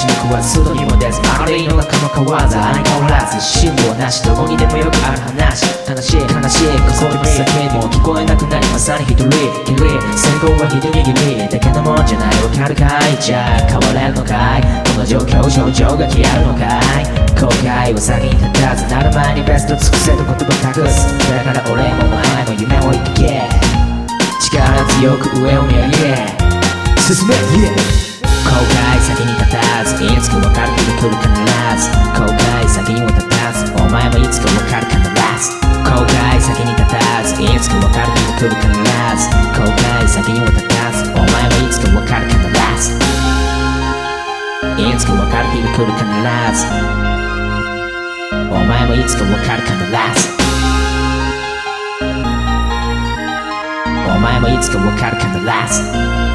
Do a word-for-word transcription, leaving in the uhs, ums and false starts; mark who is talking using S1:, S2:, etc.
S1: ちに食わず外にも出ずあれ井の中の川ざ相変わらず辛抱なしどこにでもよくある話悲しい悲しいここに酒も聞こえなくなりまさに一人きり成功は一握りだけのもんじゃないわかるかいじゃあ変われるのかいこの状況症状が消えるのかい後悔は先に立たずなる前にベスト尽くせと言葉託すだから俺もお前も夢を抱け力強く上を見上げ進め、yeah、後悔先に立たずいつか分かる日が来る必ず後悔先にも立たずお前もいつか分かる必ず後悔先に立たずいつか分かる日が来る必ず後悔先にも立たずお前もいつか分かる必ずいつか分かる日が来る必ずお前もいつか分かる必ずお前もいつか分かる必ず